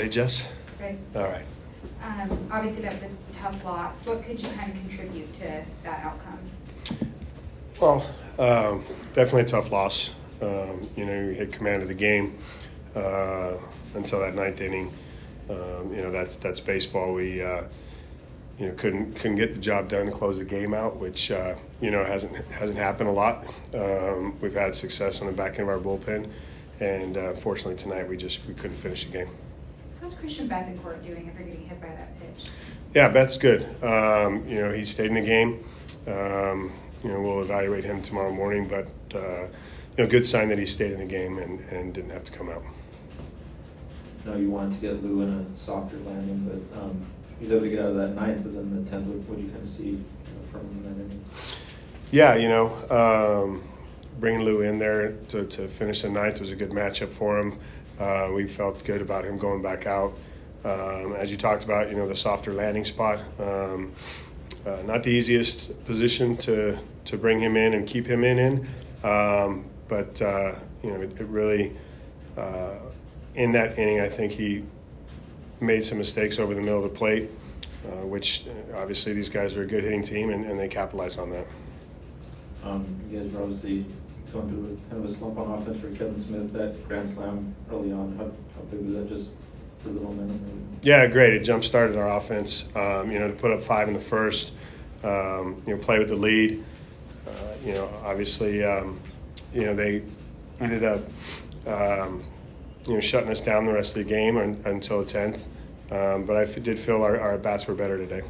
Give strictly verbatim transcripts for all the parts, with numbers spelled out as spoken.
ready, Jess? Right. All right. Um, obviously, that was a tough loss. What could you kind of contribute to that outcome? Well, um, definitely a tough loss. Um, you know, you had command of the game uh, until that ninth inning. Um, you know, that's that's baseball. We uh, you know couldn't couldn't get the job done to close the game out, which uh, you know hasn't hasn't happened a lot. Um, we've had success on the back end of our bullpen, and uh, unfortunately tonight we just we couldn't finish the game. How's Christian Bethancourt doing after getting hit by that pitch? Yeah, Beth's good. Um, you know, he stayed in the game. Um, you know, we'll evaluate him tomorrow morning, but uh, you know, good sign that he stayed in the game and, and didn't have to come out. I know you wanted to get Lou in a softer landing, but um, he was able to get out of that ninth, but then the tenth, what did you kind of see from him in that inning? Yeah, you know, um, bringing Lou in there to, to finish the ninth was a good matchup for him. Uh, we felt good about him going back out. Um, as you talked about, you know, the softer landing spot. Um, uh, not the easiest position to, to bring him in and keep him in, in. Um, but, uh, you know, it, it really, uh, in that inning, I think he made some mistakes over the middle of the plate, uh, which uh, obviously these guys are a good hitting team, and, and they capitalized on that. Um, you guys were obviously going through a, kind of a slump on offense for Kevin Smith. That grand slam early on, how, how big was that just for the momentum? Yeah, great. It jump-started our offense. Um, you know, to put up five in the first, um, you know, play with the lead. Uh, you know, obviously, um, you know, they ended up, um, you know, shutting us down the rest of the game un- until the tenth. Um, but I f- did feel our, our bats were better today.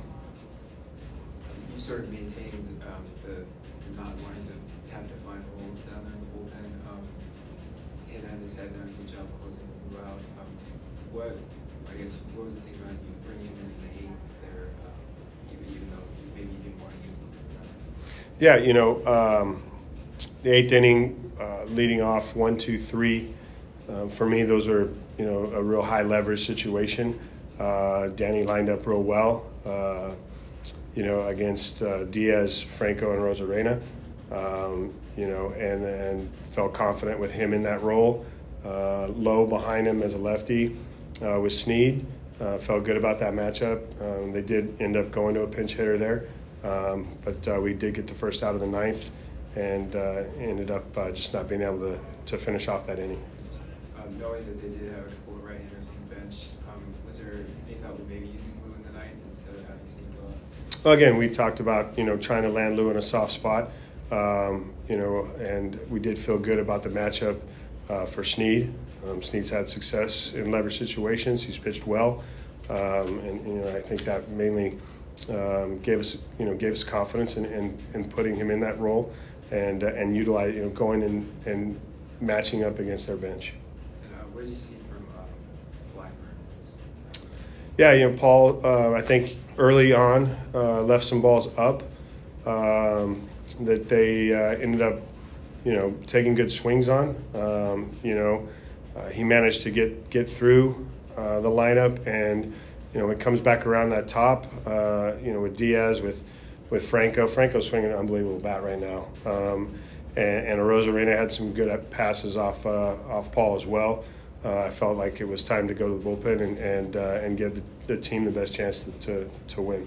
You sort of maintained um, the not wanting to have to find holes down there in the bullpen. Um, hit had his head down, good job closing the move out. Um, what, I guess, what was the thing about you bringing him in the eighth there, uh, even, even though you, maybe you didn't want to use them? Yeah, you know, um, the eighth inning, uh, leading off one, two, three. Uh, for me, those are, you know, a real high leverage situation. Uh, Danny lined up real well, uh, you know, against uh, Diaz, Franco, and Rosarena, um, you know, and, and felt confident with him in that role. Uh, Low behind him as a lefty uh, with Snead. Uh, felt good about that matchup. Um, they did end up going to a pinch hitter there, um, but uh, we did get the first out of the ninth and uh, ended up uh, just not being able to, to finish off that inning. Um, knowing that they did have a couple of right-handers on the bench, um, was there any thought of maybe using Lou in the ninth instead of having Snead go out? Well, again, we talked about, you know, trying to land Lou in a soft spot, um, you know, and we did feel good about the matchup uh, for Snead. Um, Snead's had success in leverage situations. He's pitched well, um, and you know, I think that mainly um, gave us, you know, gave us confidence in, in, in putting him in that role and uh, and utilize, you know, going and and matching up against their bench. And uh, what did you see from um, Blackburn? Yeah, you know, Paul, uh, I think early on uh, left some balls up um, that they uh, ended up, you know, taking good swings on. Um, you know, uh, he managed to get get through uh, the lineup, and you know, it comes back around that top. Uh, you know, with Diaz, with with Franco. Franco's swinging an unbelievable bat right now, um, and, and Rosarena had some good passes off uh, off Paul as well. Uh, I felt like it was time to go to the bullpen and and, uh, and give the, the team the best chance to, to, to win.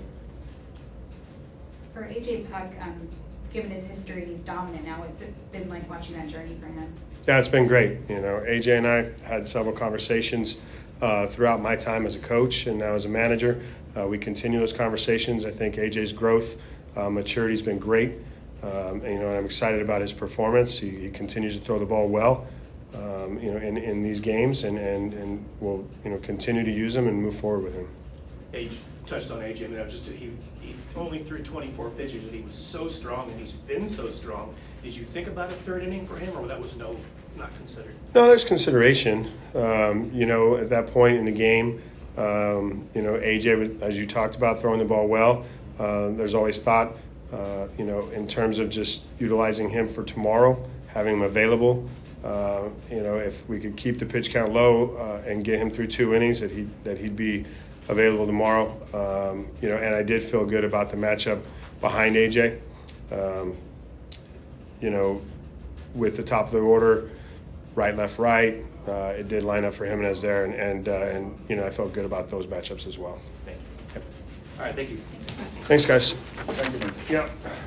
For A J Puk, um, given his history, he's dominant now. What's it been like watching that journey for him? Yeah, it's been great. You know, A J and I had several conversations uh, throughout my time as a coach and now as a manager. Uh, we continue those conversations. I think A J's growth, uh, maturity has been great. Um, and, you know, I'm excited about his performance. He, he continues to throw the ball well, um, you know, in, in these games, and, and, and we'll, you know, continue to use him and move forward with him. Yeah, you touched on A J, but I just he he only threw twenty-four pitches, and he was so strong, and he's been so strong. Did you think about a third inning for him, or that was no, not considered? No, there's consideration. Um, you know, at that point in the game, um, you know, A J, was, as you talked about, throwing the ball well. Uh, there's always thought, uh, you know, in terms of just utilizing him for tomorrow, having him available. Uh, you know, if we could keep the pitch count low uh, and get him through two innings, that he that he'd be available tomorrow. Um, you know, and I did feel good about the matchup behind A J. Um, you know, with the top of the order, right, left, right. Uh, it did line up for Jimenez there, and and, uh, and you know I felt good about those matchups as well. Thank you. All right, thank you. Thanks, guys. Thank you, Mike. Yeah.